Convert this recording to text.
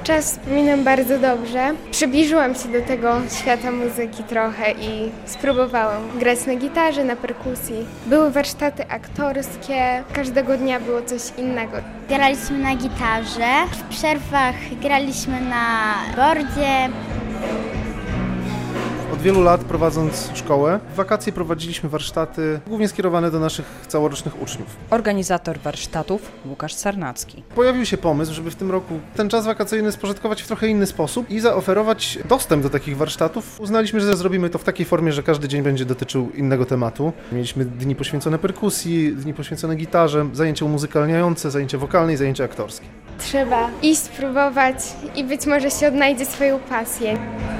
Czas wspominam bardzo dobrze. Przybliżyłam się do tego świata muzyki trochę i spróbowałam grać na gitarze, na perkusji. Były warsztaty aktorskie, każdego dnia było coś innego. Graliśmy na gitarze, w przerwach graliśmy na bordzie. Od wielu lat prowadząc szkołę, w wakacje prowadziliśmy warsztaty głównie skierowane do naszych całorocznych uczniów. Organizator warsztatów Łukasz Sarnacki. Pojawił się pomysł, żeby w tym roku ten czas wakacyjny spożytkować w trochę inny sposób i zaoferować dostęp do takich warsztatów. Uznaliśmy, że zrobimy to w takiej formie, że każdy dzień będzie dotyczył innego tematu. Mieliśmy dni poświęcone perkusji, dni poświęcone gitarze, zajęcia umuzykalniające, zajęcia wokalne i zajęcia aktorskie. Trzeba iść, spróbować i być może się odnajdzie swoją pasję.